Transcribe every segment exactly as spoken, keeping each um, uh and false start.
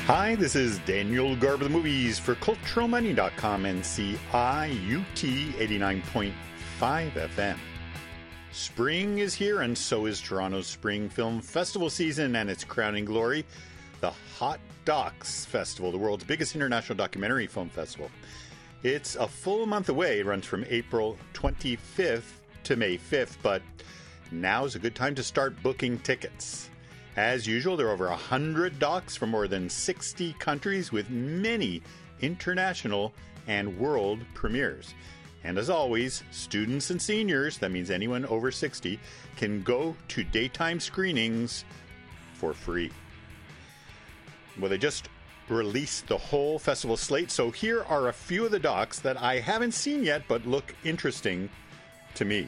Hi, this is Daniel Garb of the Movies for Cultural Money dot com and C I U T eighty-nine point five F M. Spring is here, and so is Toronto's Spring Film Festival season and its crowning glory, the Hot Docs Festival, the world's biggest international documentary film festival. It's a full month away. It runs from April twenty-fifth to May fifth, but now's a good time to start booking tickets. As usual, there are over one hundred docs from more than sixty countries with many international and world premieres. And as always, students and seniors, that means anyone over sixty, can go to daytime screenings for free. Well, they just released the whole festival slate, so here are a few of the docs that I haven't seen yet but look interesting to me.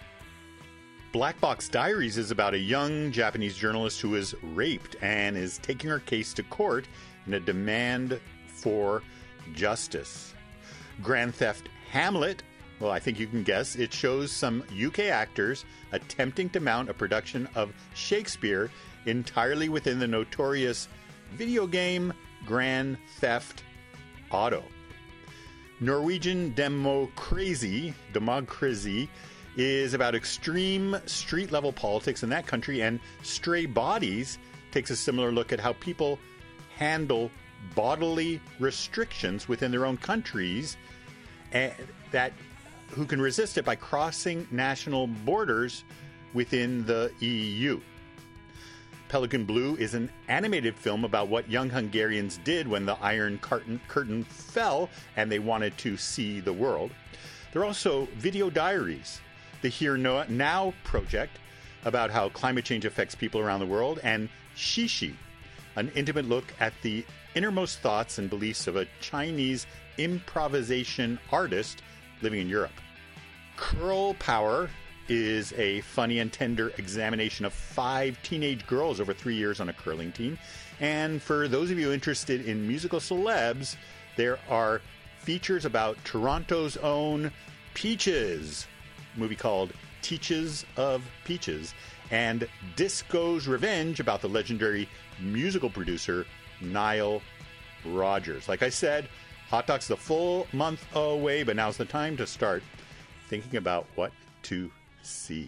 Black Box Diaries is about a young Japanese journalist who is raped and is taking her case to court in a demand for justice. Grand Theft Hamlet, well, I think you can guess, it shows some U K actors attempting to mount a production of Shakespeare entirely within the notorious video game Grand Theft Auto. Norwegian Democracy, Democracy is about extreme street-level politics in that country, and Stray Bodies takes a similar look at how people handle bodily restrictions within their own countries, and that who can resist it by crossing national borders within the E U. Pelican Blue is an animated film about what young Hungarians did when the Iron Curtain, curtain fell and they wanted to see the world. There are also video diaries, the Here Now project about how climate change affects people around the world, and Shishi, an intimate look at the innermost thoughts and beliefs of a Chinese improvisation artist living in Europe. Curl Power is a funny and tender examination of five teenage girls over three years on a curling team. And for those of you interested in musical celebs, there are features about Toronto's own Peaches, a movie called Teaches of Peaches, and Disco's Revenge about the legendary musical producer Nile Rodgers. Like I said, Hot Docs the full month away, but now's the time to start thinking about what to see.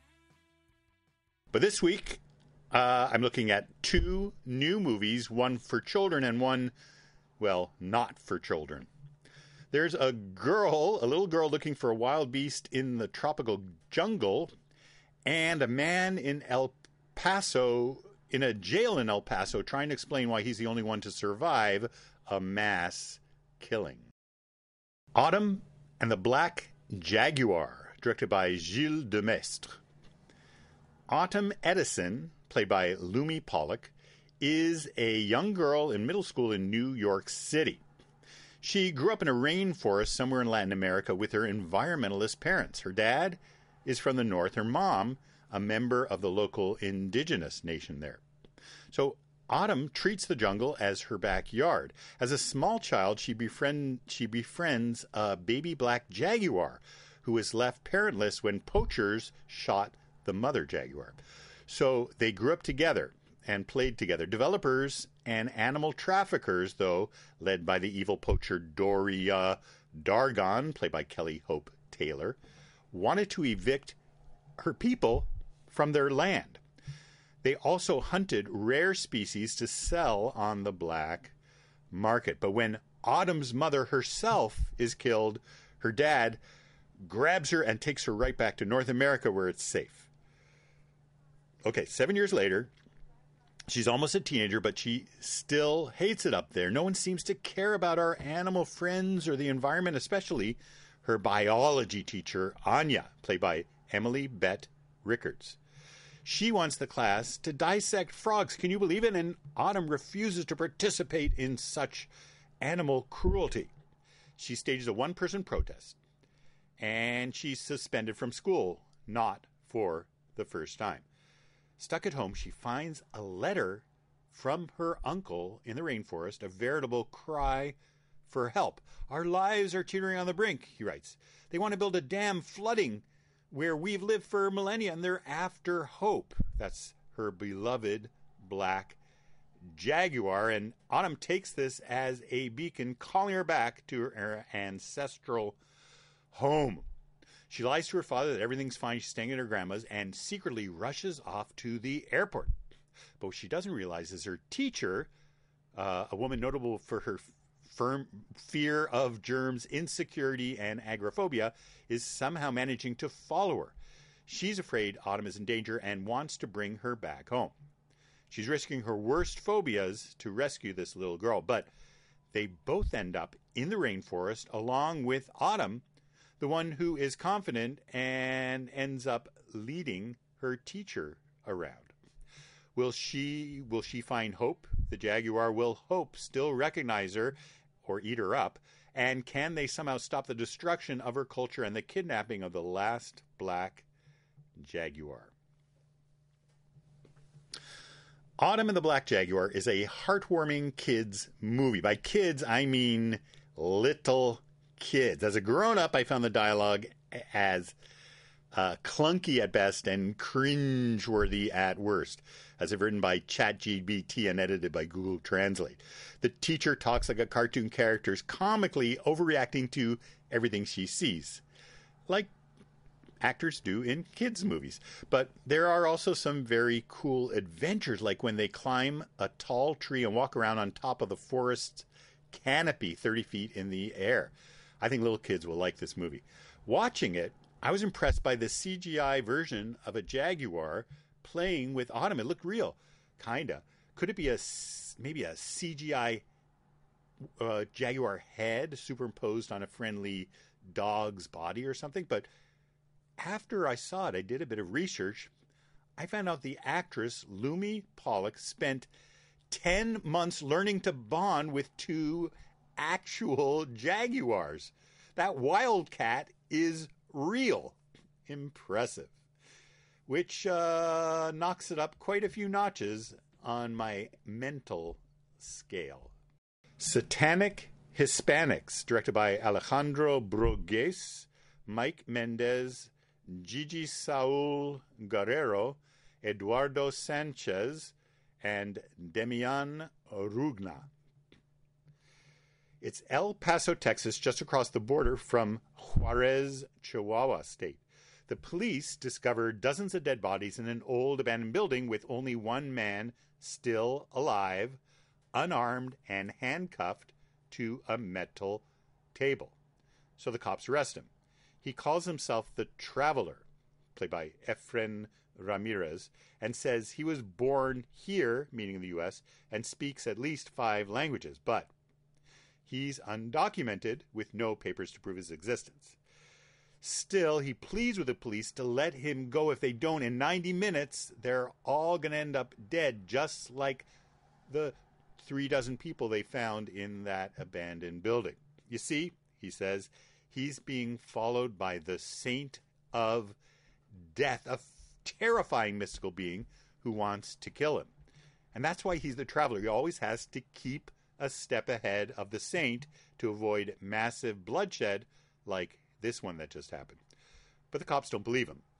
But this week, uh, I'm looking at two new movies, one for children and one, well, not for children. There's a girl, a little girl looking for a wild beast in the tropical jungle, and a man in El Paso, in a jail in El Paso, trying to explain why he's the only one to survive a mass killing. Autumn and the Black Jaguar, directed by Gilles Demestre. Autumn Edison, played by Lumi Pollock, is a young girl in middle school in New York City. She grew up in a rainforest somewhere in Latin America with her environmentalist parents. Her dad is from the north, her mom a member of the local indigenous nation there. So Autumn treats the jungle as her backyard. As a small child, she, befriend, she befriends a baby black jaguar who was left parentless when poachers shot the mother jaguar. So they grew up together and played together. Developers and animal traffickers, though, led by the evil poacher Doria Dargon, played by Kelly Hope Taylor, wanted to evict her people from their land. They also hunted rare species to sell on the black market. But when Autumn's mother herself is killed, her dad grabs her and takes her right back to North America where it's safe. Okay, seven years later, she's almost a teenager, but she still hates it up there. No one seems to care about our animal friends or the environment, especially her biology teacher, Anya, played by Emily Bett Rickards. She wants the class to dissect frogs. Can you believe it? And Autumn refuses to participate in such animal cruelty. She stages a one-person protest, and she's suspended from school, not for the first time. Stuck at home, she finds a letter from her uncle in the rainforest, a veritable cry for help. Our lives are teetering on the brink, he writes. They want to build a dam flooding where we've lived for millennia, and they're after hope. That's her beloved black jaguar, and Autumn takes this as a beacon, calling her back to her ancestral home. She lies to her father that everything's fine, she's staying at her grandma's, and secretly rushes off to the airport. But what she doesn't realize is her teacher, uh, a woman notable for her firm fear of germs, insecurity, and agoraphobia, is somehow managing to follow her. She's afraid Autumn is in danger and wants to bring her back home. She's risking her worst phobias to rescue this little girl, but they both end up in the rainforest along with Autumn, the one who is confident and ends up leading her teacher around. Will she will she find hope? The jaguar will hope still recognize her or eat her up. And can they somehow stop the destruction of her culture and the kidnapping of the last black jaguar? Autumn and the Black Jaguar is a heartwarming kids movie. By kids, I mean little kids. As a grown-up, I found the dialogue as uh, clunky at best and cringeworthy at worst, as if written by ChatGPT and edited by Google Translate. The teacher talks like a cartoon character, comically overreacting to everything she sees, like actors do in kids' movies. But there are also some very cool adventures, like when they climb a tall tree and walk around on top of the forest's canopy thirty feet in the air. I think little kids will like this movie. Watching it, I was impressed by the C G I version of a jaguar playing with Autumn. It looked real, kinda. Could it be a maybe a C G I uh, jaguar head superimposed on a friendly dog's body or something? But after I saw it, I did a bit of research. I found out the actress Lumi Pollock spent ten months learning to bond with two actual jaguars. That wildcat is real. Impressive. Which uh, knocks it up quite a few notches on my mental scale. Satanic Hispanics, directed by Alejandro Brugués, Mike Mendez, Gigi Saul Guerrero, Eduardo Sanchez, and Demian Rugna. It's El Paso, Texas, just across the border from Juarez, Chihuahua state. The police discovered dozens of dead bodies in an old abandoned building with only one man still alive, unarmed, and handcuffed to a metal table. So the cops arrest him. He calls himself the Traveler, played by Efren Ramirez, and says he was born here, meaning the U S, and speaks at least five languages, but he's undocumented with no papers to prove his existence. Still, he pleads with the police to let him go. If they don't, in ninety minutes, they're all going to end up dead, just like the three dozen people they found in that abandoned building. You see, he says, he's being followed by the Saint of Death, a terrifying mystical being who wants to kill him. And that's why he's the Traveler. He always has to keep a step ahead of the Saint to avoid massive bloodshed like this one that just happened. But the cops don't believe him.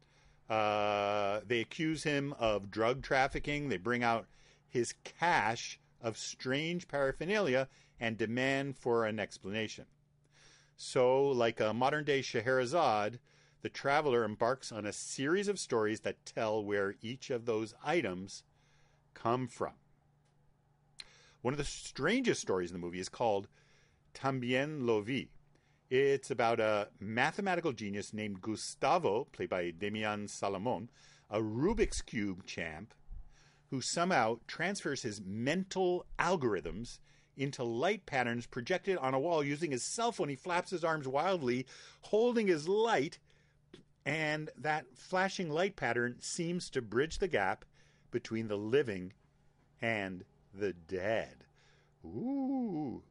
Uh, they accuse him of drug trafficking. They bring out his cache of strange paraphernalia and demand for an explanation. So, like a modern-day Scheherazade, the Traveler embarks on a series of stories that tell where each of those items come from. One of the strangest stories in the movie is called Tambien lo vi. It's about a mathematical genius named Gustavo, played by Demian Salomon, a Rubik's Cube champ, who somehow transfers his mental algorithms into light patterns projected on a wall using his cell phone. He flaps his arms wildly, holding his light, and that flashing light pattern seems to bridge the gap between the living and the dead. Ooh.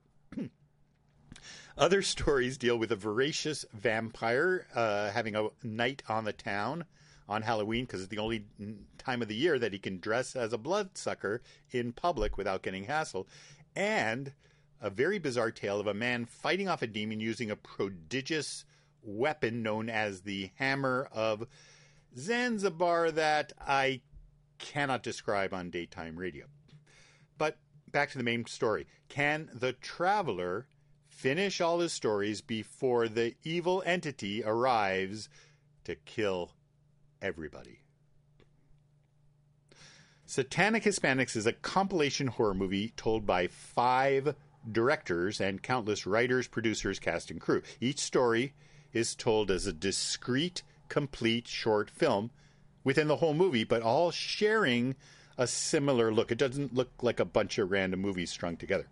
Other stories deal with a voracious vampire uh, having a night on the town on Halloween because it's the only time of the year that he can dress as a bloodsucker in public without getting hassled. And a very bizarre tale of a man fighting off a demon using a prodigious weapon known as the Hammer of Zanzibar that I cannot describe on daytime radio. But back to the main story. Can the traveler finish all his stories before the evil entity arrives to kill everybody? Satanic Hispanics is a compilation horror movie told by five directors and countless writers, producers, cast, and crew. Each story is told as a discrete, complete short film within the whole movie, but all sharing a similar look. It doesn't look like a bunch of random movies strung together.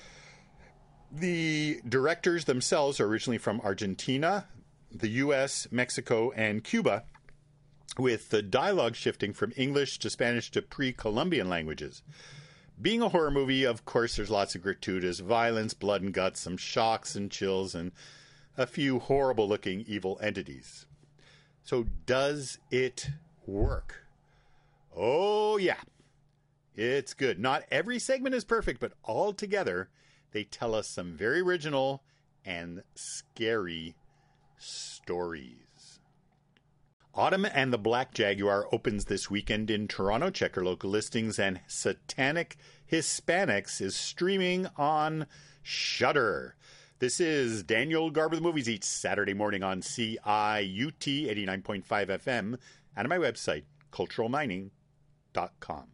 The directors themselves are originally from Argentina, the U S, Mexico, and Cuba, with the dialogue shifting from English to Spanish to pre-Columbian languages. Being a horror movie, of course, there's lots of gratuitous violence, blood and guts, some shocks and chills, and a few horrible-looking evil entities. So does it work? Oh, yeah. It's good. Not every segment is perfect, but all together, they tell us some very original and scary stories. Autumn and the Black Jaguar opens this weekend in Toronto. Check your local listings. And Satanic Hispanics is streaming on Shudder. This is Daniel Garber, the Movies, each Saturday morning on C I U T eighty-nine point five F M and on my website, cultural mining dot com.